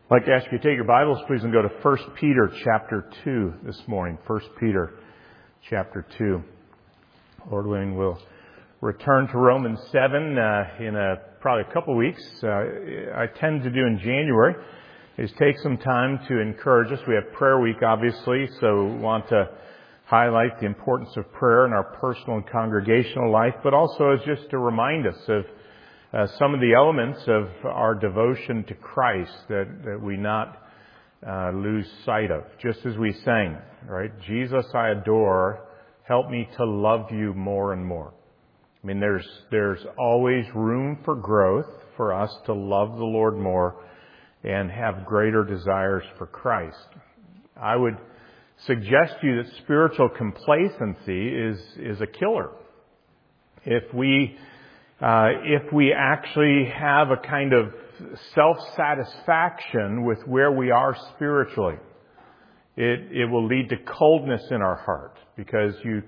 I'd like to ask you to take your Bibles, please, and go to 1 Peter chapter 2 this morning. 1 Peter chapter 2. Lord willing, we'll return to Romans 7 in probably a couple weeks. I tend to do in January is take some time to encourage us. We have prayer week, obviously, so we want to highlight the importance of prayer in our personal and congregational life, but also as just to remind us of some of the elements of our devotion to Christ that we not lose sight of. Just as we sang, right? Jesus, I adore. Help me to love you more and more. I mean, there's always room for growth for us to love the Lord more and have greater desires for Christ. I would suggest to you that spiritual complacency is a killer. If we actually have a kind of self-satisfaction with where we are spiritually, it will lead to coldness in our heart because you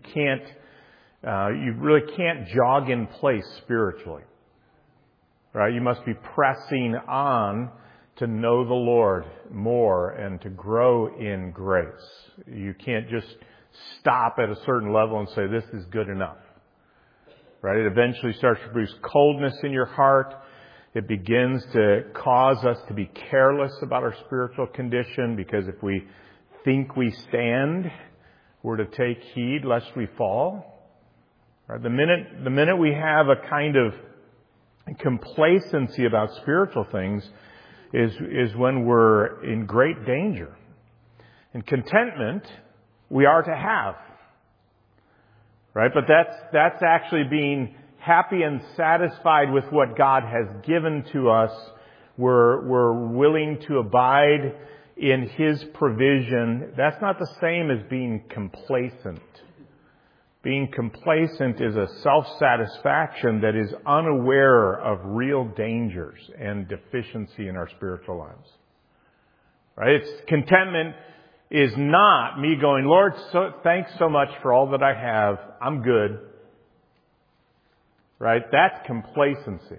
really can't jog in place spiritually, right? You must be pressing on to know the Lord more and to grow in grace. You can't just stop at a certain level and say, this is good enough. Right? It eventually starts to produce coldness in your heart. It begins to cause us to be careless about our spiritual condition because if we think we stand, we're to take heed lest we fall. Right? The minute we have a kind of complacency about spiritual things is when we're in great danger. And contentment we are to have. Right? But that's actually being happy and satisfied with what God has given to us. We're willing to abide in His provision. That's not the same as being complacent. Being complacent is a self-satisfaction that is unaware of real dangers and deficiency in our spiritual lives. Right? Contentment is not me going, Lord, thanks so much for all that I have. I'm good. Right? That's complacency.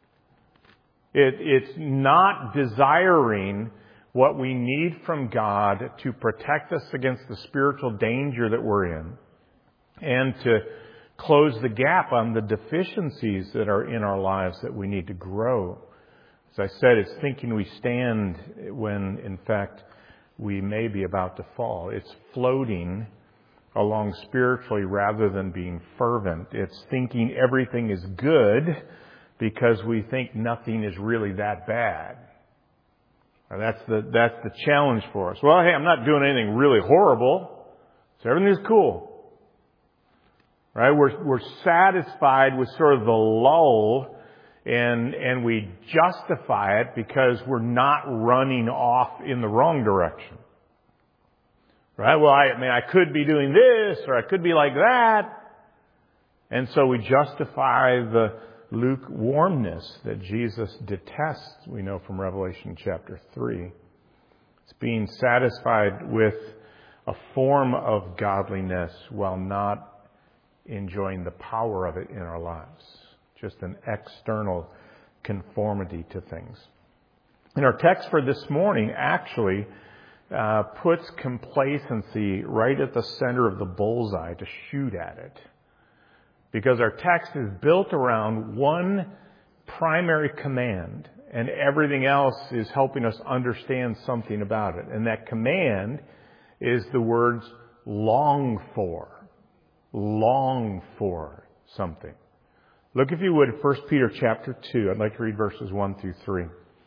It's not desiring what we need from God to protect us against the spiritual danger that we're in and to close the gap on the deficiencies that are in our lives that we need to grow. As I said, it's thinking we stand when, in fact, we may be about to fall. It's floating along spiritually rather than being fervent. It's thinking everything is good because we think nothing is really that bad. And that's the challenge for us. Well, hey, I'm not doing anything really horrible, so everything is cool. Right? We're satisfied with sort of the lull. And we justify it because we're not running off in the wrong direction. Right? Well, I could be doing this or I could be like that. And so we justify the lukewarmness that Jesus detests, we know from Revelation chapter 3. It's being satisfied with a form of godliness while not enjoying the power of it in our lives. Just an external conformity to things. And our text for this morning actually puts complacency right at the center of the bullseye to shoot at it. Because our text is built around one primary command, and everything else is helping us understand something about it. And that command is the words long for. Long for something. Look, if you would, at 1 Peter chapter 2. I'd like to read verses 1 through 3.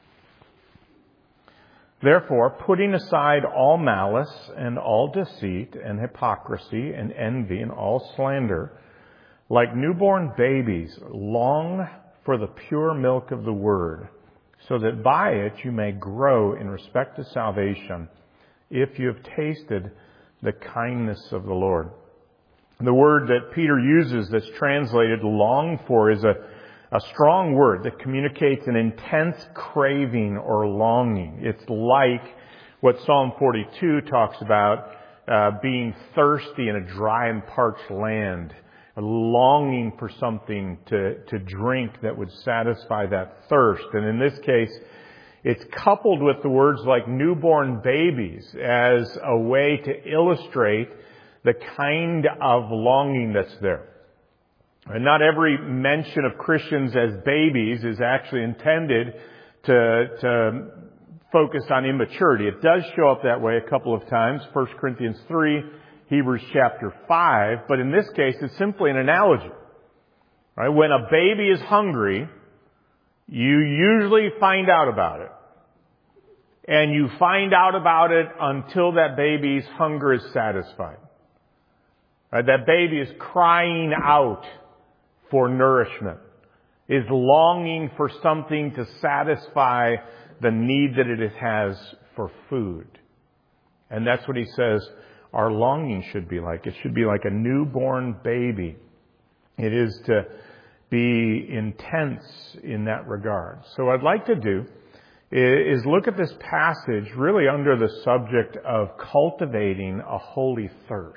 Therefore, putting aside all malice and all deceit and hypocrisy and envy and all slander, like newborn babies, long for the pure milk of the word, so that by it you may grow in respect to salvation, if you have tasted the kindness of the Lord. The word that Peter uses that's translated long for is a strong word that communicates an intense craving or longing. It's like what Psalm 42 talks about, being thirsty in a dry and parched land, a longing for something to drink that would satisfy that thirst. And in this case, It's coupled with the words like newborn babies as a way to illustrate the kind of longing that's there. And not every mention of Christians as babies is actually intended to focus on immaturity. It does show up that way a couple of times, 1 Corinthians 3, Hebrews chapter 5, but in this case it's simply an analogy. Right? When a baby is hungry, you usually find out about it. And you find out about it until that baby's hunger is satisfied. Right? That baby is crying out for nourishment, is longing for something to satisfy the need that it has for food. And that's what he says our longing should be like. It should be like a newborn baby. It is to be intense in that regard. So what I'd like to do is look at this passage really under the subject of cultivating a holy thirst.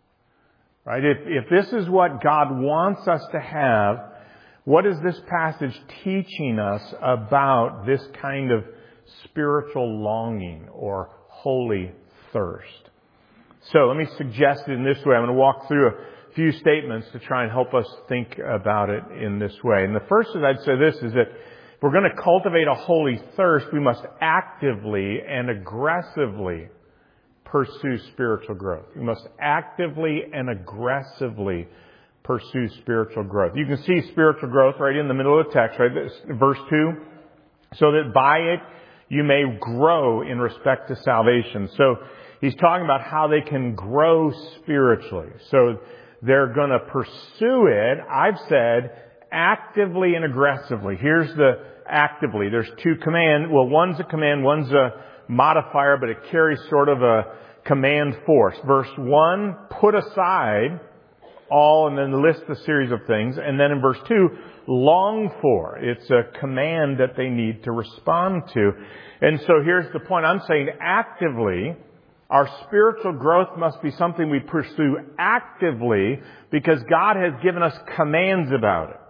Right? If this is what God wants us to have, what is this passage teaching us about this kind of spiritual longing or holy thirst? So let me suggest it in this way. I'm going to walk through a few statements to try and help us think about it in this way. And the first is I'd say this is that if we're going to cultivate a holy thirst, we must actively and aggressively pursue spiritual growth. We must actively and aggressively pursue spiritual growth. You can see spiritual growth right in the middle of the text, right? Verse 2, so that by it you may grow in respect to salvation. So he's talking about how they can grow spiritually. So they're going to pursue it, I've said, actively and aggressively. Here's the actively. There's two commands. Well, one's a command, one's a modifier, but it carries sort of a command force. Verse 1, put aside all, and then list a series of things. And then in verse 2, long for. It's a command that they need to respond to. And so here's the point. I'm saying actively, our spiritual growth must be something we pursue actively because God has given us commands about it.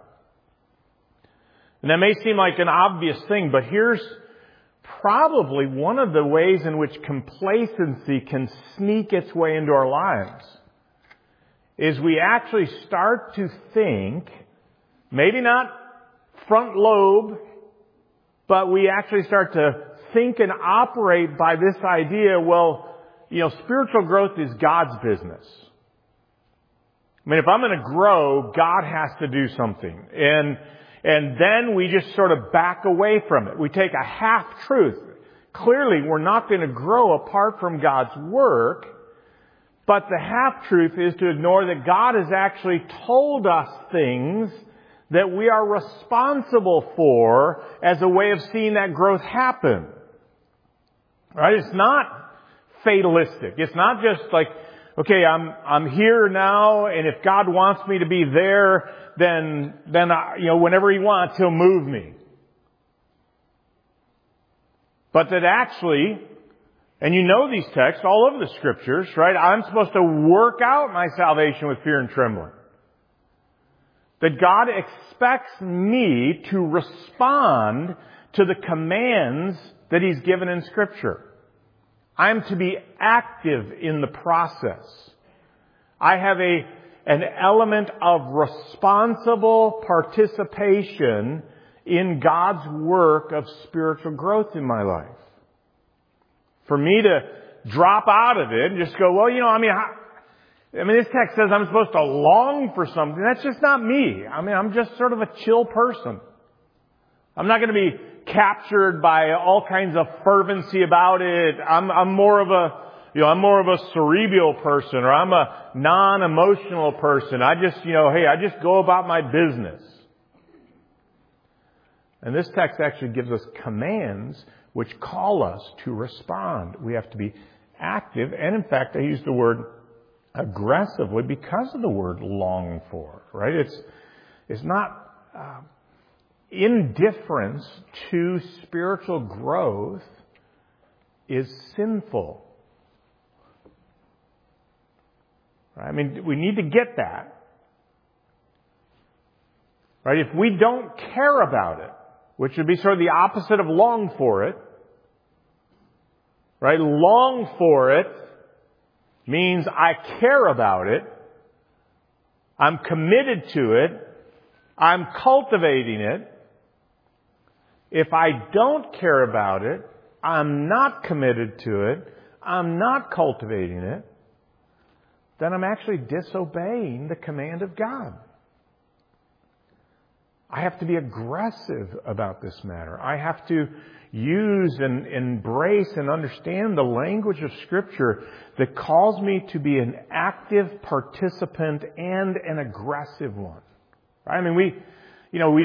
And that may seem like an obvious thing, but here's probably one of the ways in which complacency can sneak its way into our lives. Is we actually start to think, maybe not front lobe, but we actually start to think and operate by this idea, well, spiritual growth is God's business. I mean, if I'm going to grow, God has to do something. And then we just sort of back away from it. We take a half-truth. Clearly, we're not going to grow apart from God's work. But the half-truth is to ignore that God has actually told us things that we are responsible for as a way of seeing that growth happen. Right? It's not fatalistic. It's not just like, okay, I'm here now, and if God wants me to be there, then whenever He wants, He'll move me. But that actually, and you know these texts all over the Scriptures, right? I'm supposed to work out my salvation with fear and trembling. That God expects me to respond to the commands that He's given in Scripture. I'm to be active in the process. I have an element of responsible participation in God's work of spiritual growth in my life. For me to drop out of it and just go, well, this text says I'm supposed to long for something. That's just not me. I'm just sort of a chill person. I'm not going to be captured by all kinds of fervency about it. I'm more of a cerebral person, or I'm a non-emotional person. I just go about my business. And this text actually gives us commands which call us to respond. We have to be active, and in fact, I use the word aggressively because of the word long for, right? It's not indifference to spiritual growth is sinful. Right? We need to get that. Right? If we don't care about it, which would be sort of the opposite of long for it, Right? Long for it means I care about it. I'm committed to it. I'm cultivating it. If I don't care about it, I'm not committed to it, I'm not cultivating it, then I'm actually disobeying the command of God. I have to be aggressive about this matter. I have to use and embrace and understand the language of Scripture that calls me to be an active participant and an aggressive one. Right? I mean, we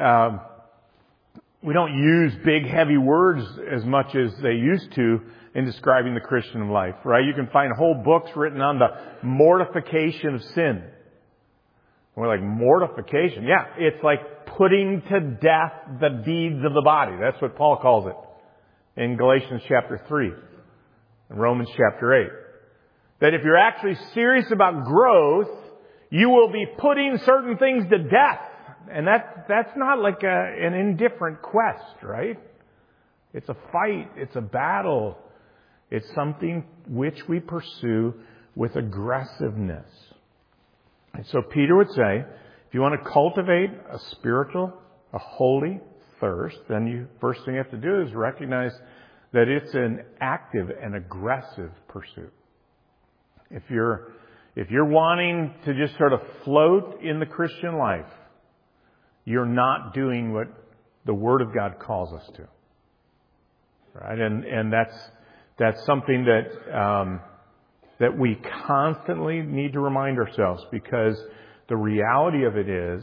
don't use big, heavy words as much as they used to in describing the Christian life, right? You can find whole books written on the mortification of sin. And we're like, mortification? Yeah, it's like putting to death the deeds of the body. That's what Paul calls it in Galatians chapter 3 and Romans chapter 8. That if you're actually serious about growth, you will be putting certain things to death. And that's not like an indifferent quest, right? It's a fight. It's a battle. It's something which we pursue with aggressiveness. And so Peter would say, if you want to cultivate a spiritual, a holy thirst, then the first thing you have to do is recognize that it's an active and aggressive pursuit. If you're wanting to just sort of float in the Christian life, you're not doing what the Word of God calls us to. Right? And that's something that we constantly need to remind ourselves, because the reality of it is,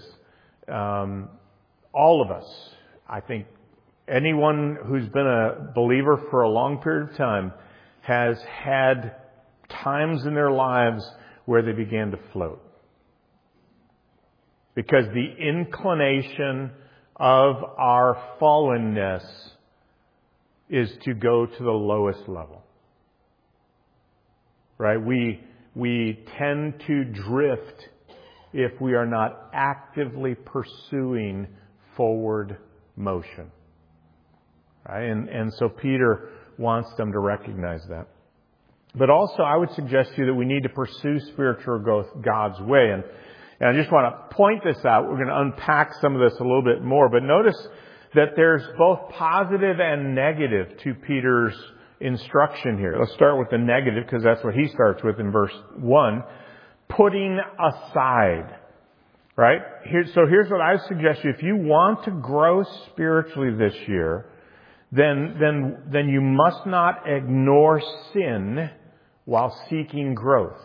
all of us, I think anyone who's been a believer for a long period of time has had times in their lives where they began to float. Because the inclination of our fallenness is to go to the lowest level. Right? We tend to drift if we are not actively pursuing forward motion. Right? And so Peter wants them to recognize that. But also, I would suggest to you that we need to pursue spiritual growth God's way. And I just want to point this out. We're going to unpack some of this a little bit more. But notice that there's both positive and negative to Peter's instruction here. Let's start with the negative, because that's what he starts with in verse 1. Putting aside. Right? So here's what I suggest you. If you want to grow spiritually this year, then you must not ignore sin while seeking growth.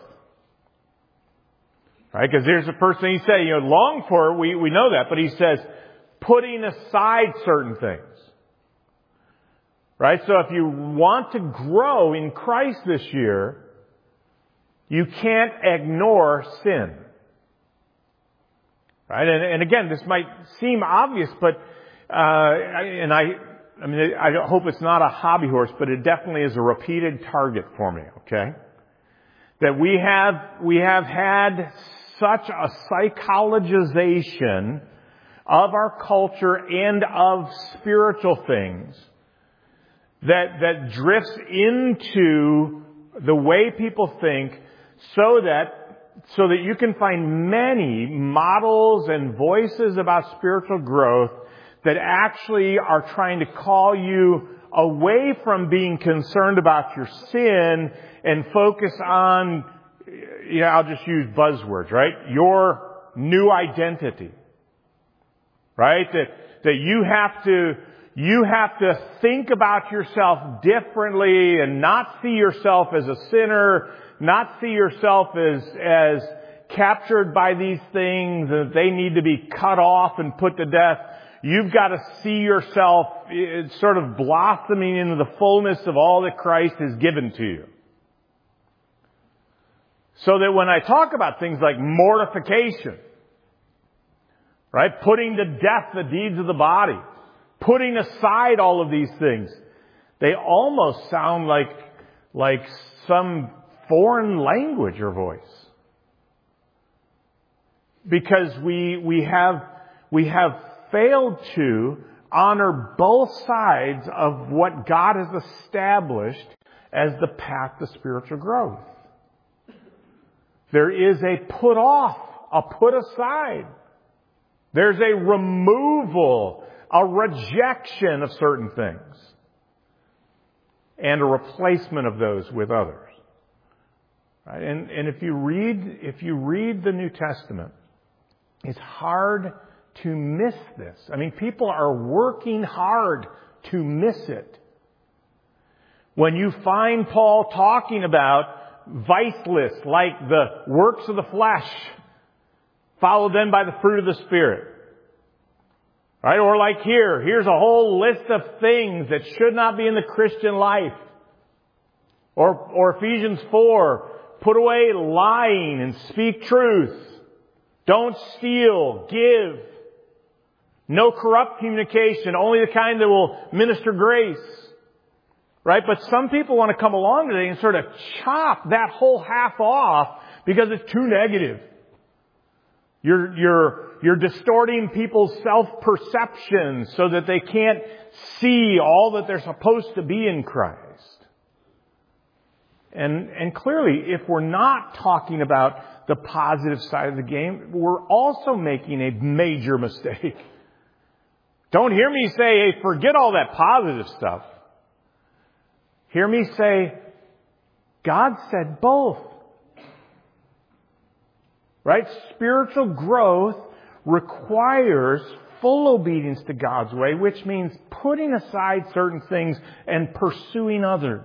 Right? Because there's a person, he said, long for it, we know that, but he says, putting aside certain things. Right? So if you want to grow in Christ this year, you can't ignore sin. Right? And again, this might seem obvious, but, I hope it's not a hobby horse, but it definitely is a repeated target for me, okay? That we have had such a psychologization of our culture and of spiritual things that drifts into the way people think, so that you can find many models and voices about spiritual growth that actually are trying to call you away from being concerned about your sin and focus on, I'll just use buzzwords, right? Your new identity. Right? That you have to think about yourself differently and not see yourself as a sinner, not see yourself as captured by these things, that they need to be cut off and put to death. You've got to see yourself sort of blossoming into the fullness of all that Christ has given to you. So that when I talk about things like mortification, right, putting to death the deeds of the body, putting aside all of these things, they almost sound like some foreign language or voice. Because we have failed to honor both sides of what God has established as the path to spiritual growth. There is a put off, a put aside. There's a removal, a rejection of certain things, and a replacement of those with others. Right? And if you read the New Testament, it's hard to miss this. I mean, people are working hard to miss it. When you find Paul talking about vice lists like the works of the flesh, followed then by the fruit of the Spirit. Right? Or like here's a whole list of things that should not be in the Christian life. Or Ephesians 4, put away lying and speak truth. Don't steal, give. No corrupt communication, only the kind that will minister grace. Right? But some people want to come along today and sort of chop that whole half off because it's too negative. You're distorting people's self-perception so that they can't see all that they're supposed to be in Christ. And clearly, if we're not talking about the positive side of the game, we're also making a major mistake. Don't hear me say, hey, forget all that positive stuff. Hear me say, God said both. Right? Spiritual growth requires full obedience to God's way, which means putting aside certain things and pursuing others.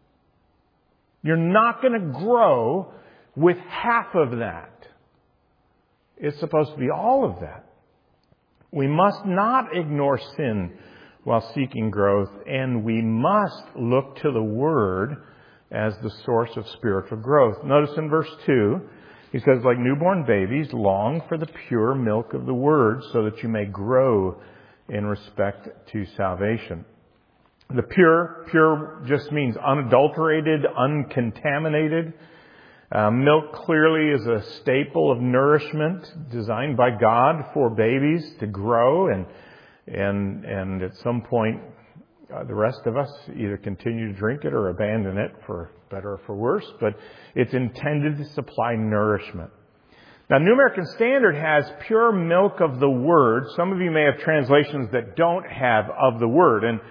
You're not going to grow with half of that. It's supposed to be all of that. We must not ignore sin while seeking growth, and we must look to the Word as the source of spiritual growth. Notice in verse 2, he says, like newborn babies, long for the pure milk of the Word so that you may grow in respect to salvation. The pure just means unadulterated, uncontaminated. Milk clearly is a staple of nourishment designed by God for babies to grow, and at some point the rest of us either continue to drink it or abandon it, for better or for worse, but it's intended to supply nourishment. Now, New American Standard has pure milk of the Word. Some of you may have translations that don't have of the Word, and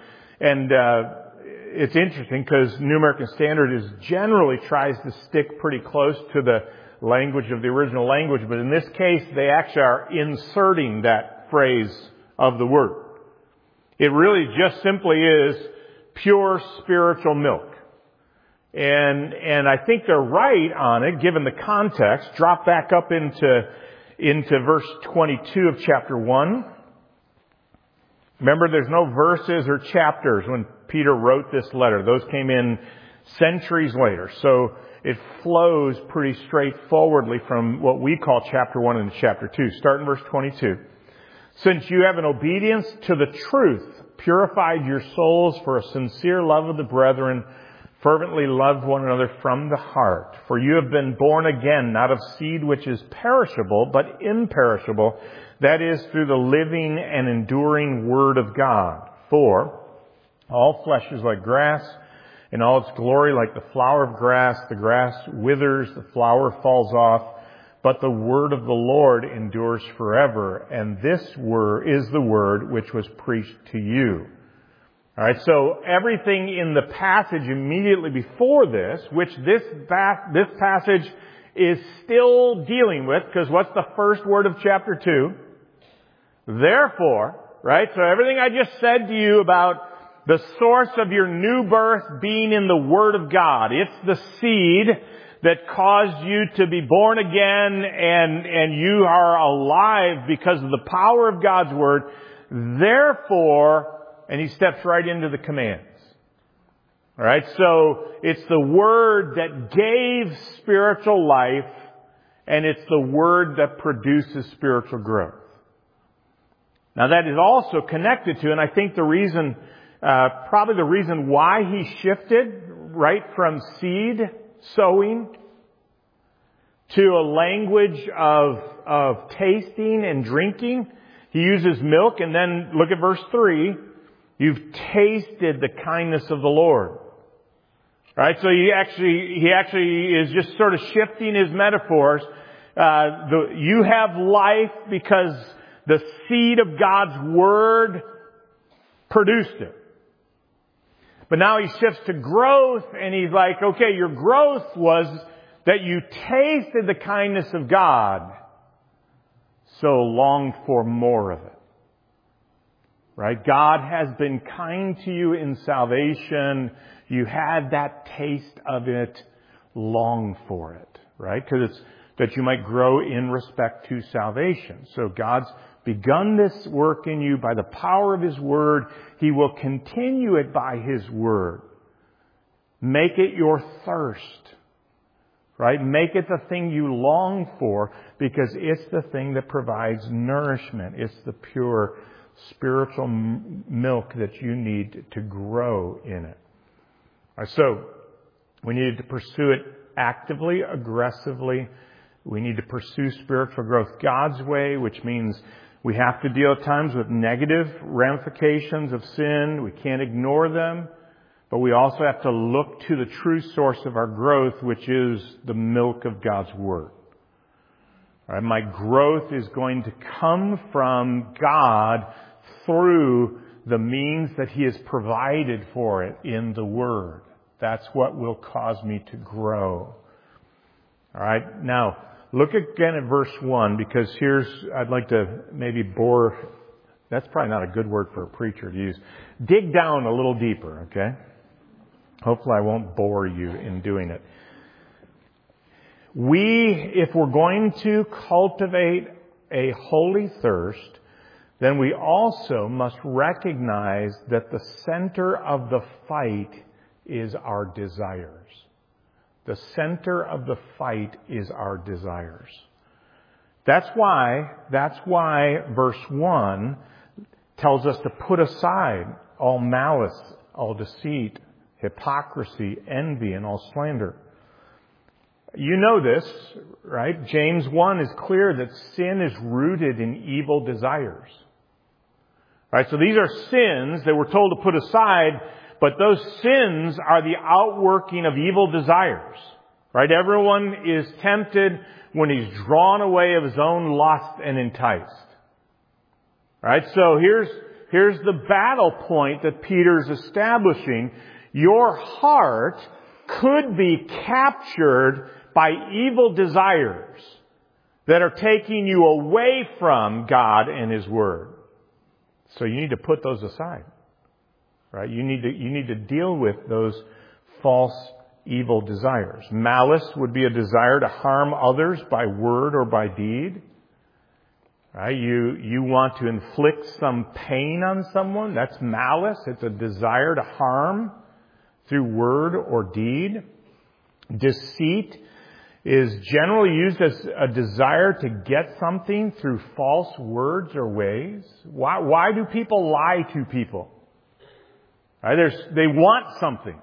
it's interesting because New American Standard generally tries to stick pretty close to the language of the original language, but in this case, they actually are inserting that phrase of the Word. It really just simply is pure spiritual milk. And I think they're right on it, given the context. Drop back up into verse 22 of chapter 1. Remember, there's no verses or chapters when Peter wrote this letter. Those came in centuries later. So it flows pretty straightforwardly from what we call chapter 1 into chapter 2. Start in verse 22. Since you have in obedience to the truth purified your souls for a sincere love of the brethren, fervently love one another from the heart. For you have been born again, not of seed which is perishable, but imperishable, that is, through the living and enduring Word of God. For all flesh is like grass, and all its glory like the flower of grass. The grass withers, the flower falls off, but the word of the Lord endures forever. And this word is the word which was preached to you. All right, so everything in the passage immediately before this, which this passage is still dealing with, because what's the first word of chapter 2? Therefore, right? So everything I just said to you about the source of your new birth being in the Word of God. It's the seed that caused you to be born again, and you are alive because of the power of God's Word. Therefore, and he steps right into the commands. All right, so it's the Word that gave spiritual life, and it's the Word that produces spiritual growth. Now that is also connected to, and I think the reason, probably the reason why he shifted right from seed sowing to a language of tasting and drinking. He uses milk, and then look at verse 3. You've tasted the kindness of the Lord. Right? So he actually is just sort of shifting his metaphors. You have life because the seed of God's Word produced it. But now he shifts to growth, and he's like, okay, your growth was that you tasted the kindness of God, so longed for more of it. Right? God has been kind to you in salvation. You had that taste of it, long for it. Right? Because it's that you might grow in respect to salvation. So God's begun this work in you by the power of His Word. He will continue it by His Word. Make it your thirst. Right? Make it the thing you long for, because it's the thing that provides nourishment. It's the pure spiritual milk that you need to grow in it. Right, so we need to pursue it actively, aggressively. We need to pursue spiritual growth God's way, which means we have to deal at times with negative ramifications of sin. We can't ignore them. But we also have to look to the true source of our growth, which is the milk of God's Word. All right, my growth is going to come from God through the means that He has provided for it in the Word. That's what will cause me to grow. All right, now look again at verse 1, because I'd like to maybe bore, that's probably not a good word for a preacher to use. Dig down a little deeper, okay? Hopefully I won't bore you in doing it. If we're going to cultivate a holy thirst, then we also must recognize that the center of the fight is our desires. The center of the fight is our desires. That's why verse 1 tells us to put aside all malice, all deceit, hypocrisy, envy, and all slander. You know this, right? James 1 is clear that sin is rooted in evil desires. Right? So these are sins that we're told to put aside, but those sins are the outworking of evil desires. Right? Everyone is tempted when he's drawn away of his own lust and enticed. Right? So here's the battle point that Peter's establishing. Your heart could be captured by evil desires that are taking you away from God and His Word. So you need to put those aside. Right? You need to deal with those false evil desires. Malice would be a desire to harm others by word or by deed. Right? You want to inflict some pain on someone. That's malice. It's a desire to harm through word or deed. Deceit is generally used as a desire to get something through false words or ways. Why do people lie to people? Right? They want something.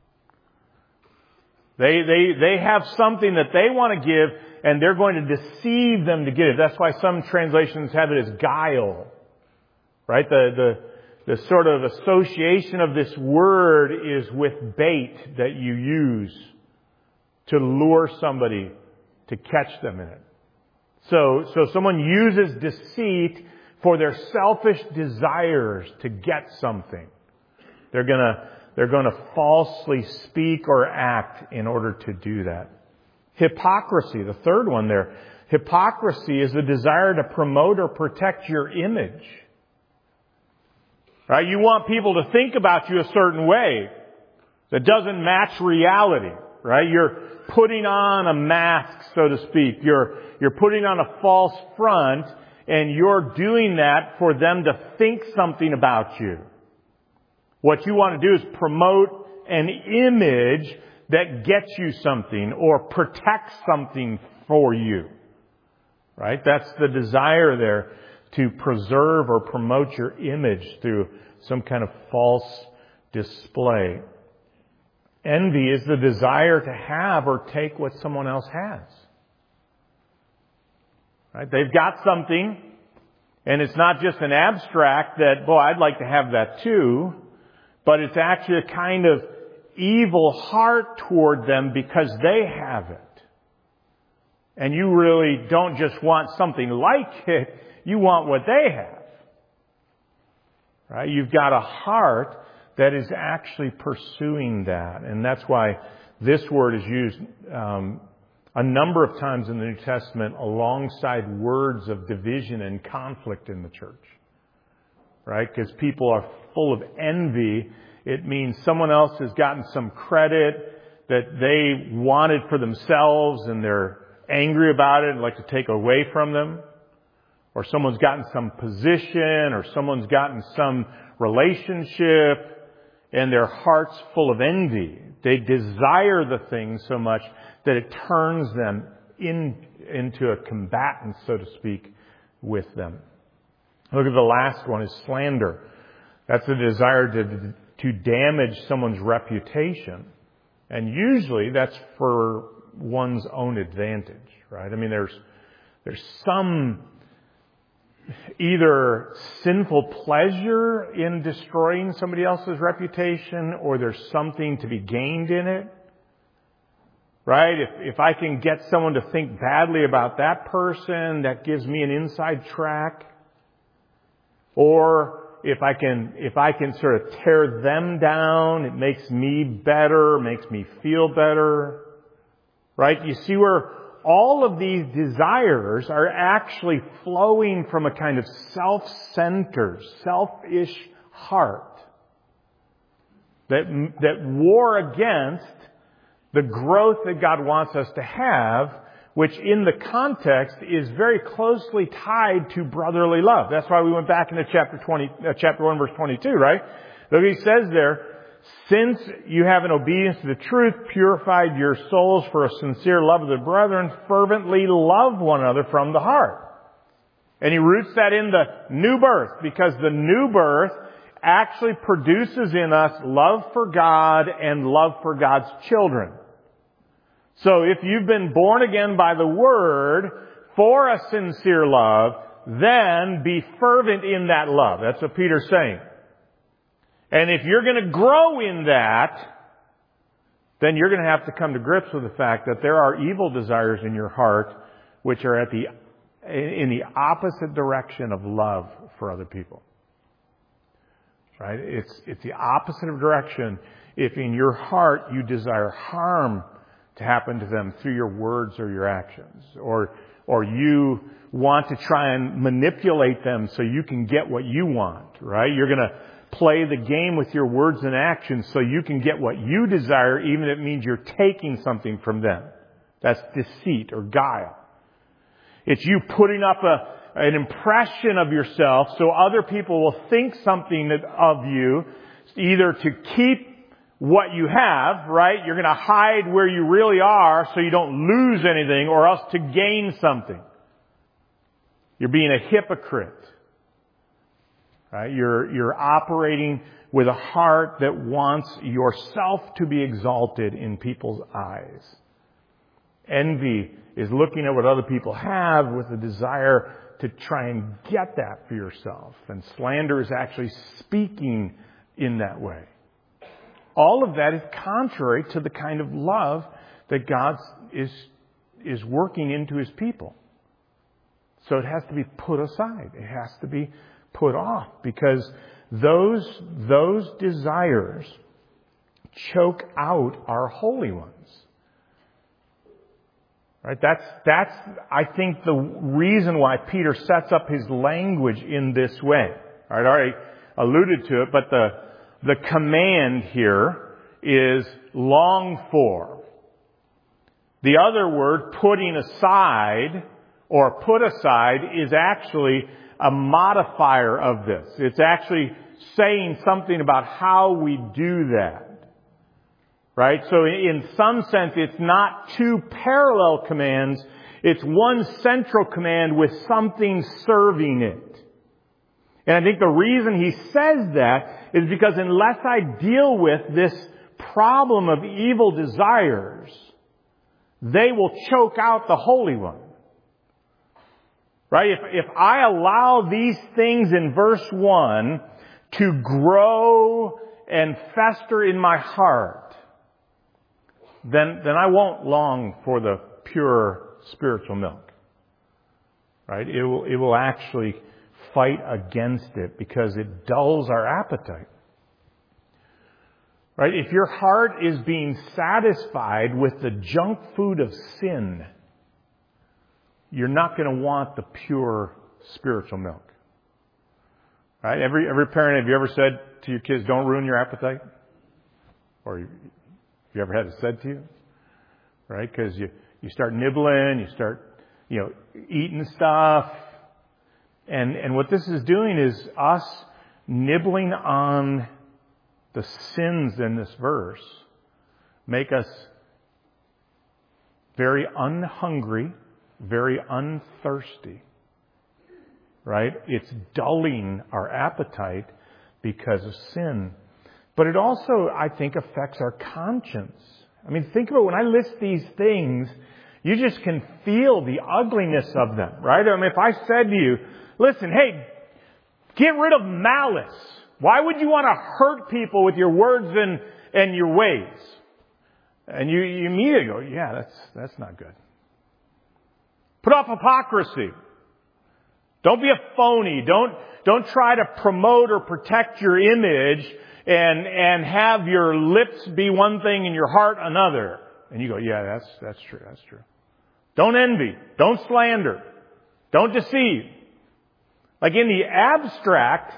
They have something that they want to give, and they're going to deceive them to get it. That's why some translations have it as guile. Right? The sort of association of this word is with bait that you use to lure somebody to catch them in it. So someone uses deceit for their selfish desires to get something. They're going to falsely speak or act in order to do that. Hypocrisy, the third one there. Hypocrisy is the desire to promote or protect your image. Right? You want people to think about you a certain way that doesn't match reality. Right? You're putting on a mask, so to speak. You're putting on a false front, and you're doing that for them to think something about you. What you want to do is promote an image that gets you something or protects something for you. Right? That's the desire there, to preserve or promote your image through some kind of false display. Envy is the desire to have or take what someone else has. Right? They've got something, and it's not just an abstract that, boy, I'd like to have that too, but it's actually a kind of evil heart toward them because they have it. And you really don't just want something like it, you want what they have. Right? You've got a heart that is actually pursuing that. And that's why this word is used a number of times in the New Testament alongside words of division and conflict in the church. Right? Because people are full of envy. It means someone else has gotten some credit that they wanted for themselves and they're angry about it and like to take away from them. Or someone's gotten some position or someone's gotten some relationship and their heart's full of envy. They desire the thing so much that it turns them into a combatant, so to speak, with them. Look at the last one is slander. That's a desire to damage someone's reputation. And usually that's for one's own advantage, right? I mean, there's some either sinful pleasure in destroying somebody else's reputation or there's something to be gained in it. Right? If I can get someone to think badly about that person, that gives me an inside track. Or if I can sort of tear them down, it makes me better, makes me feel better. Right? You see where all of these desires are actually flowing from a kind of self-centered, selfish heart that war against the growth that God wants us to have, which in the context is very closely tied to brotherly love. That's why we went back into chapter 1, verse 22, right? Look, he says there, since you have in obedience to the truth purified your souls for a sincere love of the brethren, fervently love one another from the heart. And he roots that in the new birth, because the new birth actually produces in us love for God and love for God's children. So if you've been born again by the Word for a sincere love, then be fervent in that love. That's what Peter's saying. And if you're going to grow in that, then you're going to have to come to grips with the fact that there are evil desires in your heart which are in the opposite direction of love for other people. Right? It's the opposite of direction if in your heart you desire harm to happen to them through your words or your actions, or you want to try and manipulate them so you can get what you want, right? You're going to play the game with your words and actions so you can get what you desire, even if it means you're taking something from them. That's deceit or guile. It's you putting up an impression of yourself so other people will think something of you, either to keep what you have, right? You're going to hide where you really are so you don't lose anything, or else to gain something. You're being a hypocrite. Right? You're operating with a heart that wants yourself to be exalted in people's eyes. Envy is looking at what other people have with a desire to try and get that for yourself. And slander is actually speaking in that way. All of that is contrary to the kind of love that God is working into His people. So it has to be put aside. It has to be put off, because those desires choke out our holy ones. Right? That's I think the reason why Peter sets up his language in this way. All right, I already alluded to it, but the command here is long for. The other word, putting aside or put aside, is actually a modifier of this. It's actually saying something about how we do that. Right? So in some sense, it's not two parallel commands. It's one central command with something serving it. And I think the reason he says that is because unless I deal with this problem of evil desires, they will choke out the Holy One. Right? If I allow these things in verse 1 to grow and fester in my heart, then I won't long for the pure spiritual milk. Right? It will actually fight against it because it dulls our appetite. Right? If your heart is being satisfied with the junk food of sin, you're not going to want the pure spiritual milk. Right? Every parent, have you ever said to your kids, don't ruin your appetite? Or have you ever had it said to you? Right? Because you start nibbling, you start, eating stuff. And what this is doing is us nibbling on the sins in this verse make us very unhungry, very unthirsty. Right? It's dulling our appetite because of sin. But it also, I think, affects our conscience. I mean, think about when I list these things, you just can feel the ugliness of them, right? I mean, if I said to you, listen, hey, get rid of malice. Why would you want to hurt people with your words and your ways? And you immediately go, yeah, that's not good. Put off hypocrisy. Don't be a phony. Don't try to promote or protect your image and have your lips be one thing and your heart another. And you go, yeah, that's true. That's true. Don't envy. Don't slander. Don't deceive. Like in the abstract,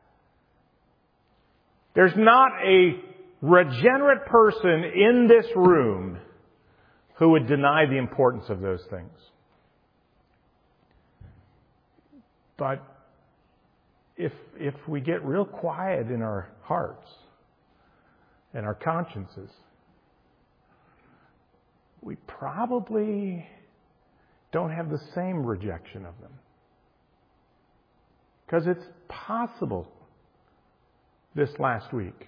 there's not a regenerate person in this room who would deny the importance of those things. But if we get real quiet in our hearts and our consciences, we probably don't have the same rejection of them. Because it's possible this last week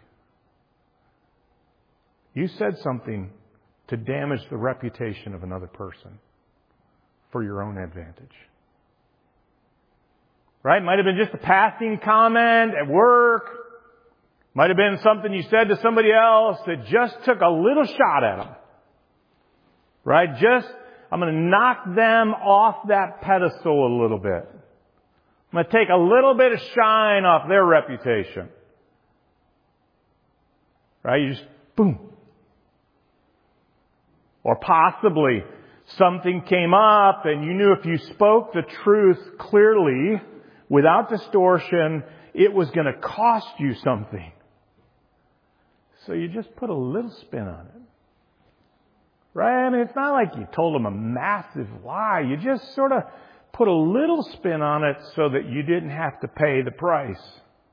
you said something to damage the reputation of another person for your own advantage. Right? Might have been just a passing comment at work. Might have been something you said to somebody else that just took a little shot at them. Right? I'm going to knock them off that pedestal a little bit. I'm going to take a little bit of shine off their reputation. Right? You just, boom. Or possibly something came up and you knew if you spoke the truth clearly, without distortion, it was going to cost you something. So you just put a little spin on it. Right? I mean, it's not like you told them a massive lie. You just sort of put a little spin on it so that you didn't have to pay the price.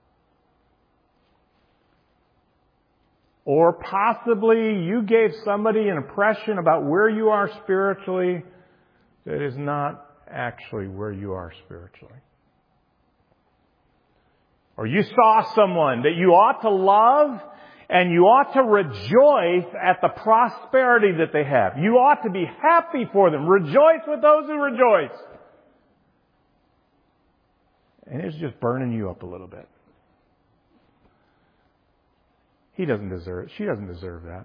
Or possibly you gave somebody an impression about where you are spiritually that is not actually where you are spiritually. Or you saw someone that you ought to love and you ought to rejoice at the prosperity that they have. You ought to be happy for them. Rejoice with those who rejoice. And it's just burning you up a little bit. He doesn't deserve it. She doesn't deserve that.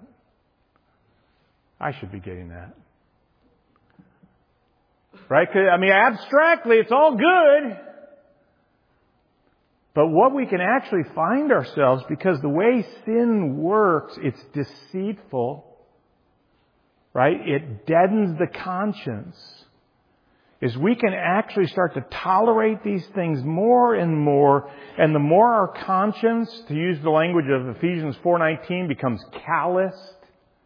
I should be getting that. Right? I mean, abstractly, it's all good. But what we can actually find ourselves, because the way sin works, it's deceitful. Right? It deadens the conscience. Is we can actually start to tolerate these things more and more. And the more our conscience, to use the language of Ephesians 4:19, becomes calloused.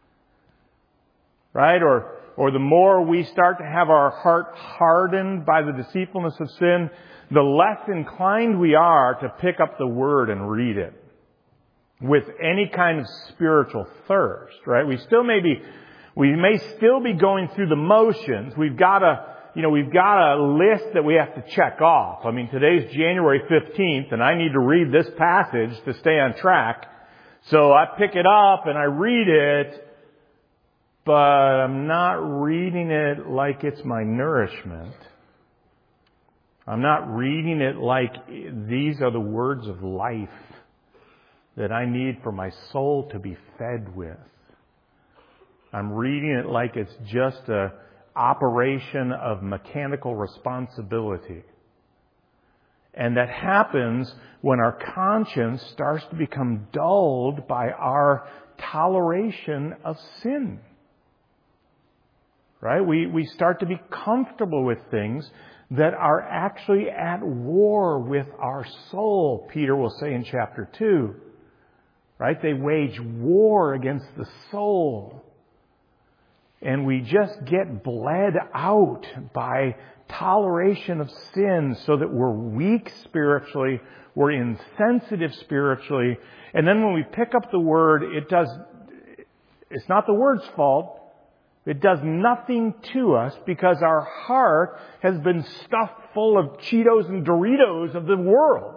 Right? Or the more we start to have our heart hardened by the deceitfulness of sin, the less inclined we are to pick up the Word and read it with any kind of spiritual thirst. Right? We may still be going through the motions. We've got a list that we have to check off. I mean, today's January 15th, and I need to read this passage to stay on track. So I pick it up and I read it, but I'm not reading it like it's my nourishment. I'm not reading it like these are the words of life that I need for my soul to be fed with. I'm reading it like it's just a operation of mechanical responsibility. And that happens when our conscience starts to become dulled by our toleration of sin. Right? We start to be comfortable with things that are actually at war with our soul, Peter will say in chapter 2. Right? They wage war against the soul. And we just get bled out by toleration of sin so that we're weak spiritually, we're insensitive spiritually. And then when we pick up the Word, it's not the Word's fault. It does nothing to us because our heart has been stuffed full of Cheetos and Doritos of the world.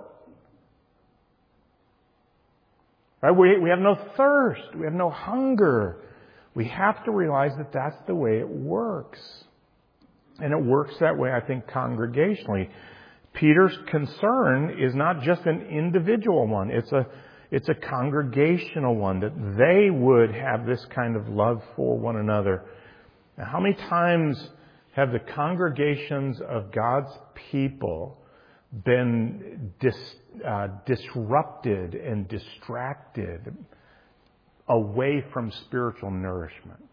Right? We have no thirst. We have no hunger. We have to realize that that's the way it works. And it works that way, I think, congregationally. Peter's concern is not just an individual one. It's a congregational one, that they would have this kind of love for one another. Now, how many times have the congregations of God's people been disrupted and distracted away from spiritual nourishment?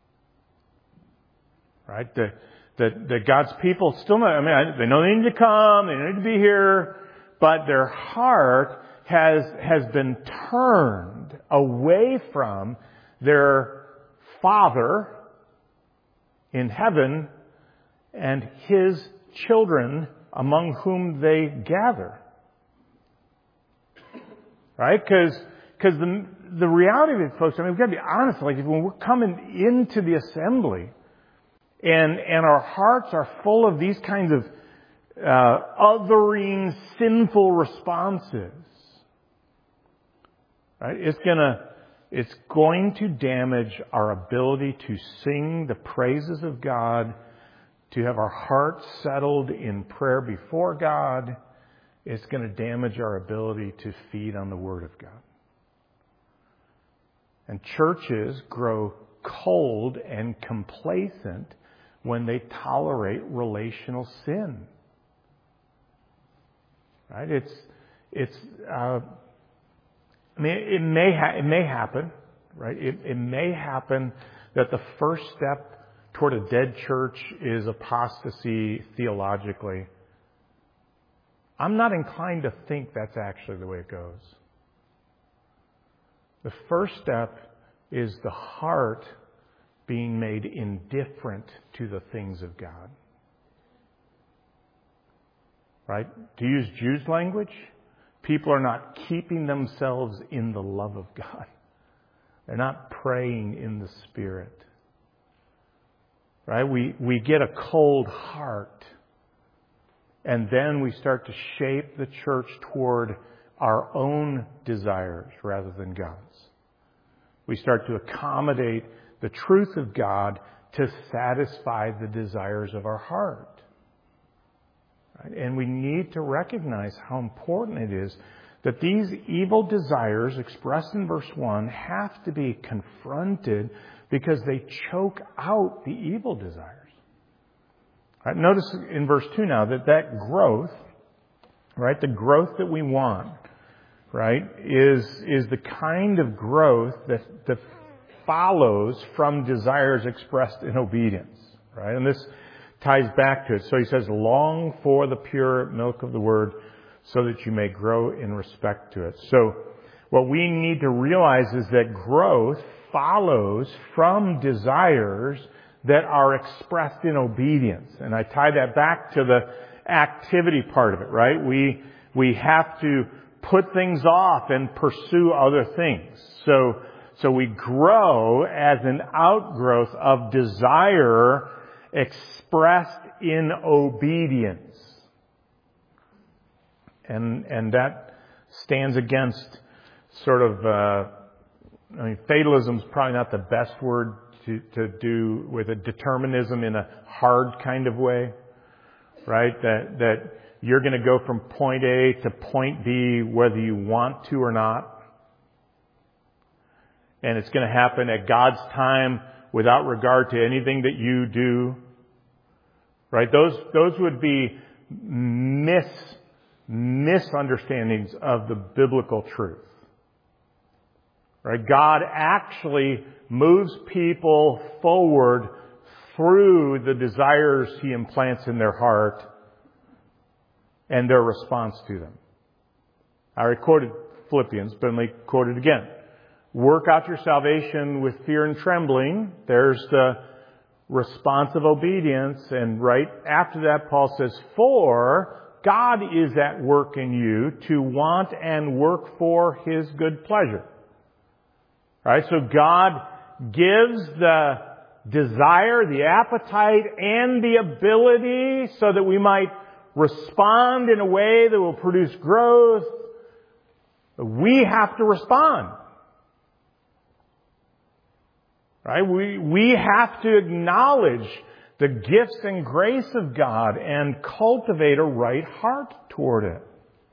Right? That God's people still know, they know they need to come, they need to be here, but their heart has been turned away from their Father in heaven and His children among whom they gather. Right? Because the reality of it, folks, we've got to be honest, like when we're coming into the assembly and our hearts are full of these kinds of othering, sinful responses, right? It's going to damage our ability to sing the praises of God, to have our hearts settled in prayer before God. It's going to damage our ability to feed on the Word of God. And churches grow cold and complacent when they tolerate relational sin. Right? It may happen, right? It may happen that the first step toward a dead church is apostasy theologically. I'm not inclined to think that's actually the way it goes. The first step is the heart being made indifferent to the things of God. Right? To use Jews' language, people are not keeping themselves in the love of God. They're not praying in the Spirit. Right? We get a cold heart. And then we start to shape the church toward our own desires rather than God's. We start to accommodate the truth of God to satisfy the desires of our heart. Right? And we need to recognize how important it is that these evil desires expressed in verse 1 have to be confronted because they choke out the evil desires. Right? Notice in verse 2 now that growth, right, the growth that we want, right, is the kind of growth that follows from desires expressed in obedience. Right? And this ties back to it. So he says, long for the pure milk of the Word so that you may grow in respect to it. So what we need to realize is that growth follows from desires that are expressed in obedience. And I tie that back to the activity part of it, right? We have to put things off and pursue other things. So we grow as an outgrowth of desire expressed in obedience. And that stands against sort of, fatalism is probably not the best word to do with a determinism in a hard kind of way, right? That you're going to go from point A to point B whether you want to or not. And it's going to happen at God's time without regard to anything that you do. Right? Those would be misunderstandings of the biblical truth. Right? God actually moves people forward through the desires He implants in their heart and their response to them. I already quoted Philippians, but let me quote it again. Work out your salvation with fear and trembling. There's the response of obedience. And right after that, Paul says, for God is at work in you to want and work for His good pleasure. Right? So God gives the desire, the appetite, and the ability so that we might respond in a way that will produce growth. We have to respond. Right? We have to acknowledge the gifts and grace of God and cultivate a right heart toward it.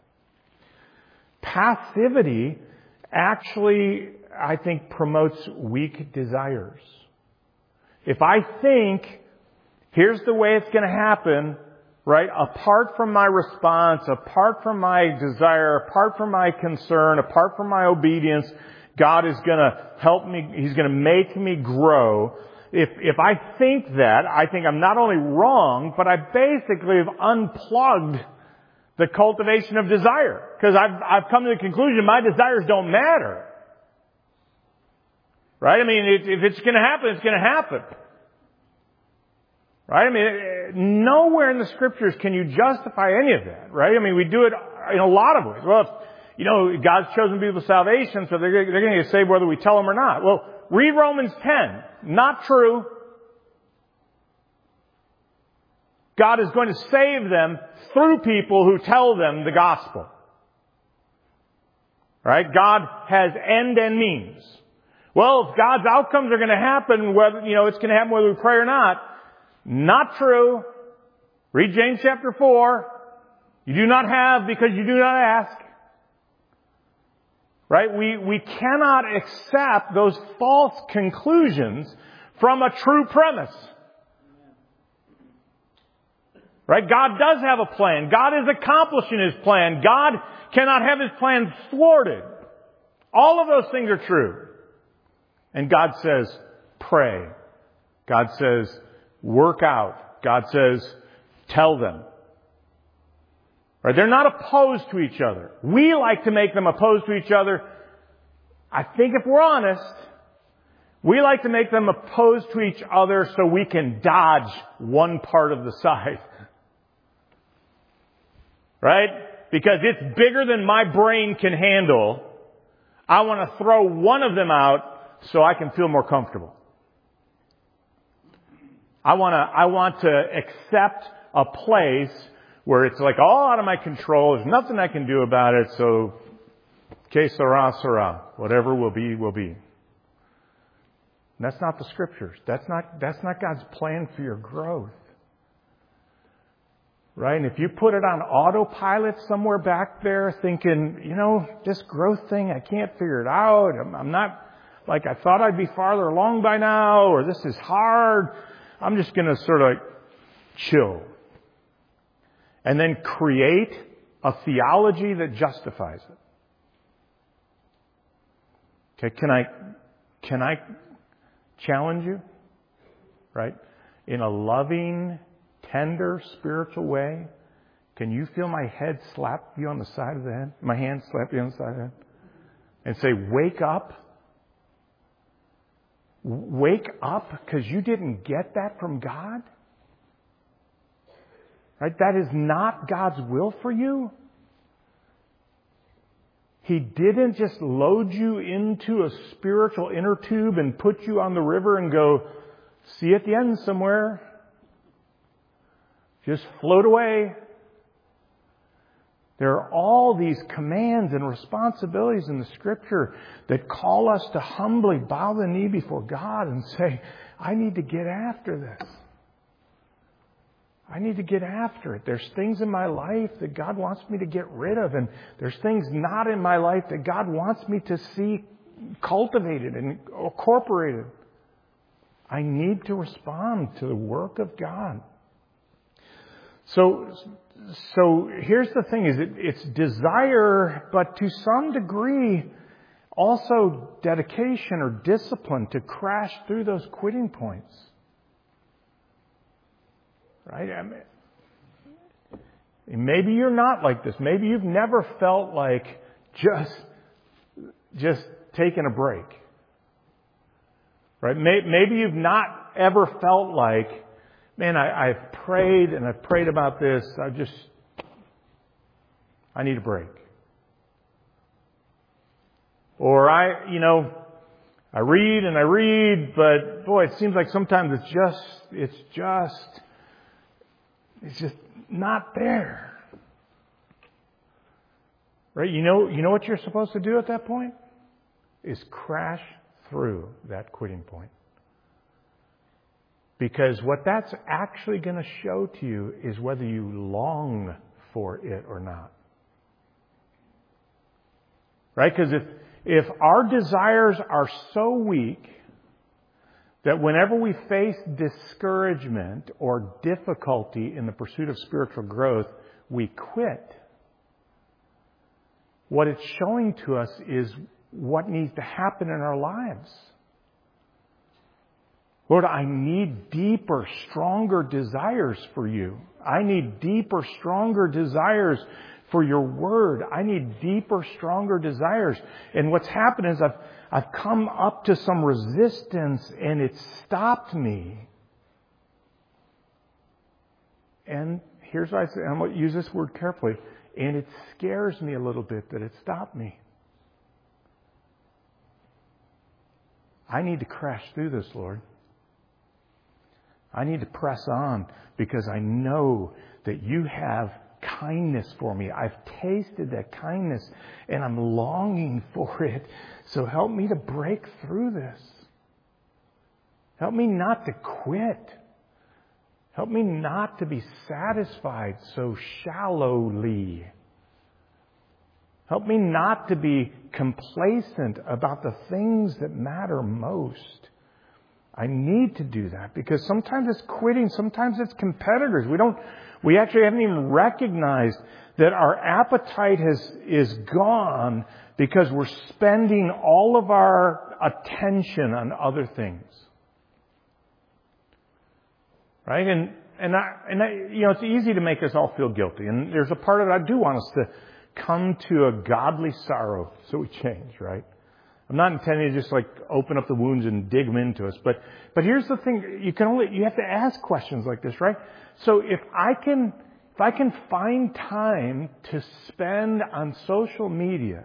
Passivity actually, I think, promotes weak desires. If I think, here's the way it's going to happen, right? Apart from my response, apart from my desire, apart from my concern, apart from my obedience, God is going to help me. He's going to make me grow. If I think that, I think I'm not only wrong, but I basically have unplugged the cultivation of desire. Because I've come to the conclusion my desires don't matter. Right? I mean, if it's going to happen, it's going to happen. Right? I mean, nowhere in the Scriptures can you justify any of that. Right? I mean, we do it in a lot of ways. Well, God's chosen people salvation, so they're going to get saved whether we tell them or not. Well, read Romans 10. Not true. God is going to save them through people who tell them the gospel. Right? God has end and means. Well, if God's outcomes are going to happen, whether, it's going to happen whether we pray or not. Not true. Read James chapter 4. You do not have because you do not ask. Right? We cannot accept those false conclusions from a true premise. Right? God does have a plan. God is accomplishing His plan. God cannot have His plan thwarted. All of those things are true. And God says, pray. God says, work out. God says, tell them. Right? They're not opposed to each other. We like to make them opposed to each other. I think if we're honest, we like to make them opposed to each other so we can dodge one part of the side. Right? Because it's bigger than my brain can handle. I want to throw one of them out so I can feel more comfortable. I want to accept a place where it's like all out of my control. There's nothing I can do about it. So, que sera, sera. Whatever will be, will be. And that's not the Scriptures. That's not God's plan for your growth. Right? And if you put it on autopilot somewhere back there thinking, this growth thing, I can't figure it out. I'm not like I thought I'd be farther along by now, or this is hard. I'm just going to sort of chill. And then create a theology that justifies it. Okay, can I challenge you? Right? In a loving, tender, spiritual way, can you feel my head slap you on the side of the head? My hand slap you on the side of the head? And say, wake up. Wake up because you didn't get that from God? Right? That is not God's will for you. He didn't just load you into a spiritual inner tube and put you on the river and go, see you at the end somewhere. Just float away. There are all these commands and responsibilities in the Scripture that call us to humbly bow the knee before God and say, I need to get after this. I need to get after it. There's things in my life that God wants me to get rid of, and there's things not in my life that God wants me to see cultivated and incorporated. I need to respond to the work of God. So here's the thing, is it's desire, but to some degree also dedication or discipline to crash through those quitting points. Right? I mean, maybe you're not like this. Maybe you've never felt like just taking a break. Right? Maybe you've not ever felt like, man, I've prayed and I've prayed about this. I need a break. Or I read and I read, but boy, it seems like sometimes it's just not there. Right? You know what you're supposed to do at that point? Is crash through that quitting point. Because what that's actually going to show to you is whether you long for it or not. Right? Because if our desires are so weak that whenever we face discouragement or difficulty in the pursuit of spiritual growth, we quit, what it's showing to us is what needs to happen in our lives. Lord, I need deeper, stronger desires for you. I need deeper, stronger desires for your word. I need deeper, stronger desires. And what's happened is I've come up to some resistance and it stopped me. And here's what I say, I'm going to use this word carefully, and it scares me a little bit that it stopped me. I need to crash through this, Lord. I need to press on because I know that you have kindness for me. I've tasted that kindness and I'm longing for it. So help me to break through this. Help me not to quit. Help me not to be satisfied so shallowly. Help me not to be complacent about the things that matter most. I need to do that because sometimes it's quitting, sometimes it's competitors. We actually haven't even recognized that our appetite is gone because we're spending all of our attention on other things. Right? And it's easy to make us all feel guilty. And there's a part of it I do want us to come to a godly sorrow so we change, right? I'm not intending to just open up the wounds and dig them into us. But here's the thing. You have to ask questions like this, right? So if I can find time to spend on social media,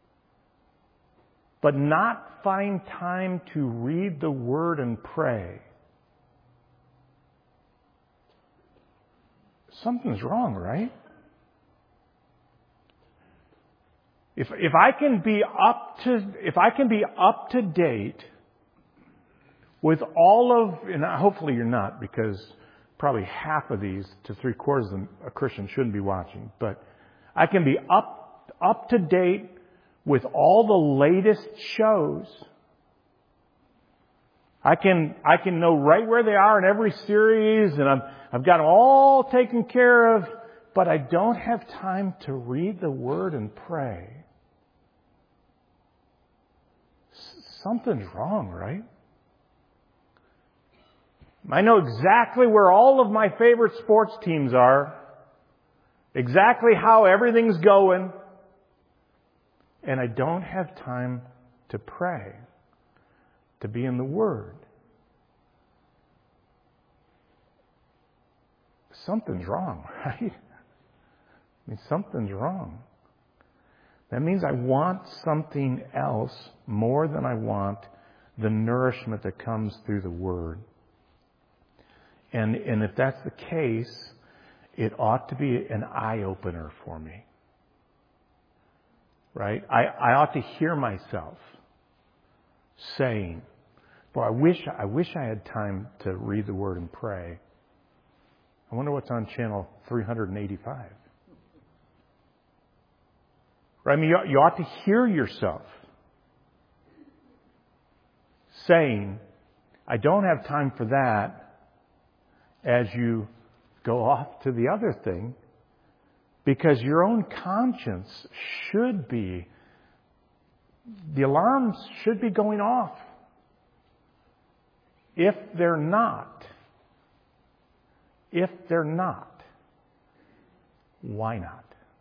but not find time to read the Word and pray, something's wrong, right? If I can be up to date with all of, and hopefully you're not, because probably half of these to 3/4 of them a Christian shouldn't be watching, but I can be up to date with all the latest shows. I can know right where they are in every series, and I've got them all taken care of, but I don't have time to read the Word and pray. Something's wrong, right? I know exactly where all of my favorite sports teams are, exactly how everything's going, and I don't have time to pray, to be in the Word. Something's wrong, right? Something's wrong. That means I want something else more than I want the nourishment that comes through the Word. And if that's the case, it ought to be an eye-opener for me. Right? I ought to hear myself saying, boy, I wish I had time to read the Word and pray. I wonder what's on channel 385. Right? I mean, you ought to hear yourself saying, I don't have time for that as you go off to the other thing, because your own conscience should be, the alarms should be going off. If they're not, why not?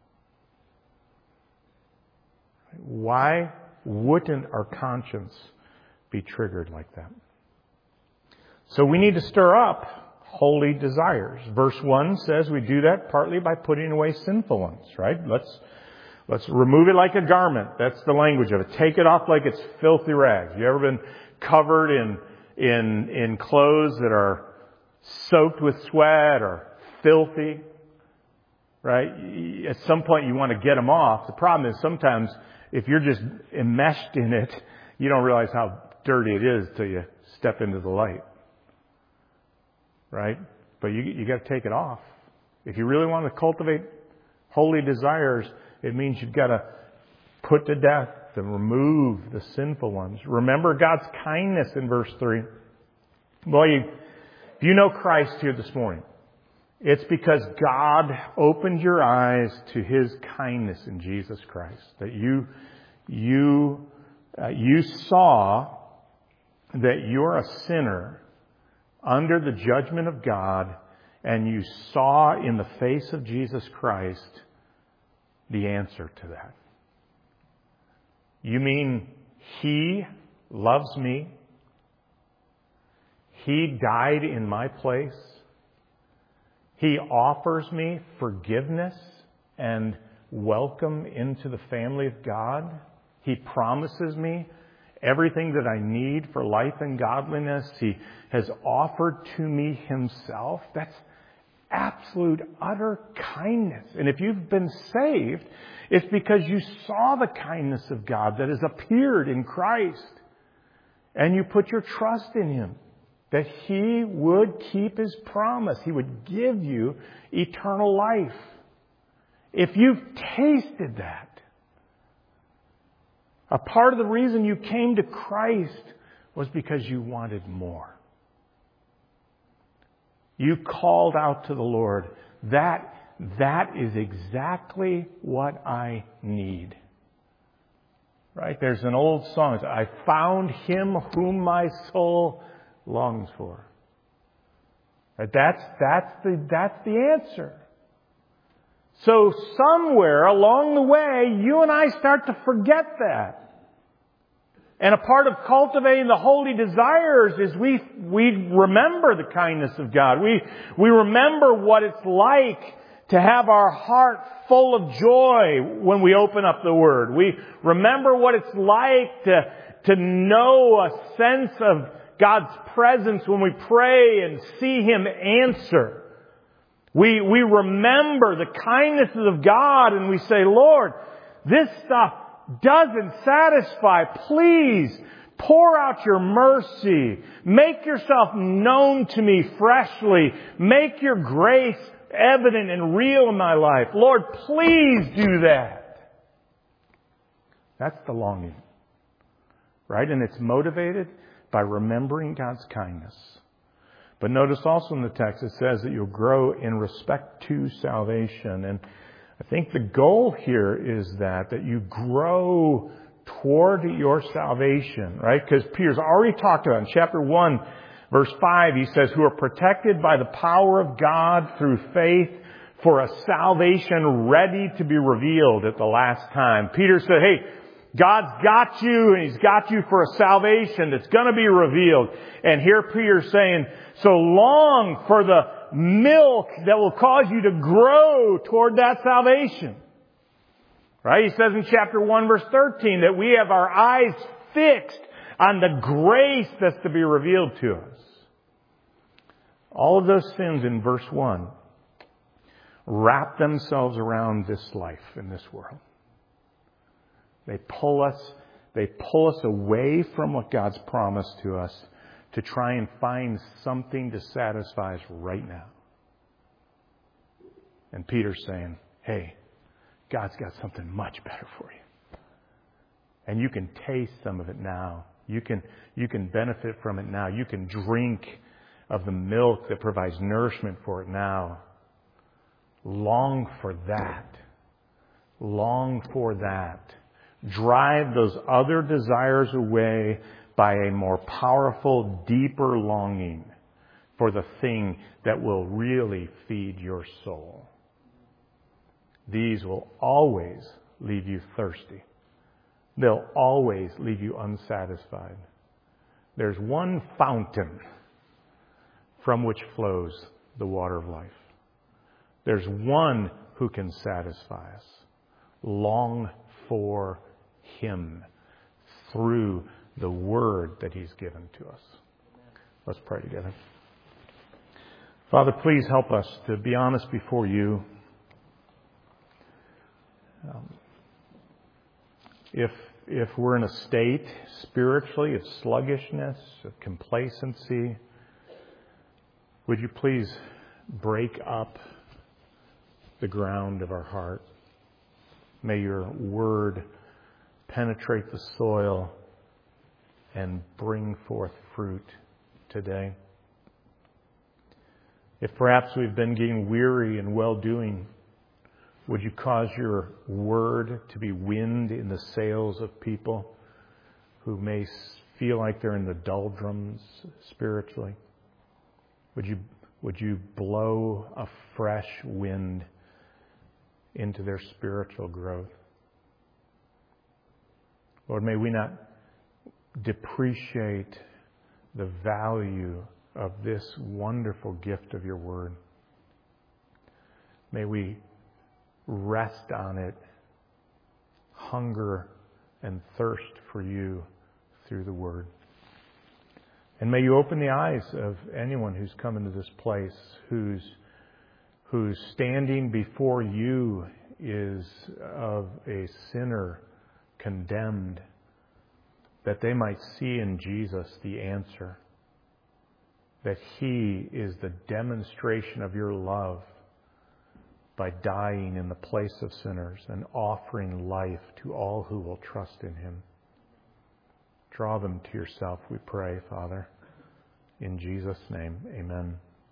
Why wouldn't our conscience be triggered like that? So we need to stir up holy desires. Verse 1 says we do that partly by putting away sinful ones, right? Let's remove it like a garment. That's the language of it. Take it off like it's filthy rags. You ever been covered in clothes that are soaked with sweat or filthy? Right? At some point you want to get them off. The problem is sometimes if you're just enmeshed in it, you don't realize how dirty it is till you step into the light. Right? But you got to take it off. If you really want to cultivate holy desires, it means you've got to put to death and remove the sinful ones. Remember God's kindness in verse 3. Well, if you know Christ here this morning, it's because God opened your eyes to His kindness in Jesus Christ. That you saw that you're a sinner under the judgment of God, and you saw in the face of Jesus Christ the answer to that. You mean He loves me? He died in my place? He offers me forgiveness and welcome into the family of God. He promises me everything that I need for life and godliness. He has offered to me Himself. That's absolute, utter kindness. And if you've been saved, it's because you saw the kindness of God that has appeared in Christ. And you put your trust in Him. That He would keep His promise. He would give you eternal life. If you've tasted that, a part of the reason you came to Christ was because you wanted more. You called out to the Lord. That is exactly what I need. Right? There's an old song. I found Him whom my soul longs for. Right? That's the answer. So somewhere along the way, you and I start to forget that. And a part of cultivating the holy desires is we remember the kindness of God. We remember what it's like to have our heart full of joy when we open up the Word. We remember what it's like to know a sense of God's presence when we pray and see Him answer. We remember the kindnesses of God and we say, Lord, this stuff doesn't satisfy. Please pour out your mercy. Make yourself known to me freshly. Make your grace evident and real in my life. Lord, please do that. That's the longing. Right? And it's motivated by remembering God's kindness. But notice also in the text it says that you'll grow in respect to salvation. And I think the goal here is that you grow toward your salvation, right? Because Peter's already talked about it. In chapter 1, verse 5, he says, who are protected by the power of God through faith for a salvation ready to be revealed at the last time. Peter said, hey, God's got you, and He's got you for a salvation that's going to be revealed. And here Peter's saying, so long for the milk that will cause you to grow toward that salvation. Right? He says in chapter 1, verse 13, that we have our eyes fixed on the grace that's to be revealed to us. All of those sins in verse 1 wrap themselves around this life in this world. They pull us away from what God's promised to us to try and find something to satisfy us right now. And Peter's saying, hey, God's got something much better for you. And you can taste some of it now You can benefit from it now. You can drink of the milk that provides nourishment for it now. Long for that. Long for that. Drive those other desires away by a more powerful, deeper longing for the thing that will really feed your soul. These will always leave you thirsty. They'll always leave you unsatisfied. There's one fountain from which flows the water of life. There's one who can satisfy us. Long for Him through the Word that He's given to us. Let's pray together. Father, please help us to be honest before You. If we're in a state spiritually of sluggishness, of complacency, would You please break up the ground of our heart? May Your Word penetrate the soil and bring forth fruit today. If perhaps we've been getting weary in well-doing, would You cause Your Word to be wind in the sails of people who may feel like they're in the doldrums spiritually? Would you blow a fresh wind into their spiritual growth? Lord, may we not depreciate the value of this wonderful gift of Your Word. May we rest on it, hunger and thirst for You through the Word. And may You open the eyes of anyone who's come into this place, who's standing before You is of a sinner condemned, that they might see in Jesus the answer, that He is the demonstration of Your love by dying in the place of sinners and offering life to all who will trust in Him. Draw them to Yourself, we pray, Father. In Jesus' name, amen.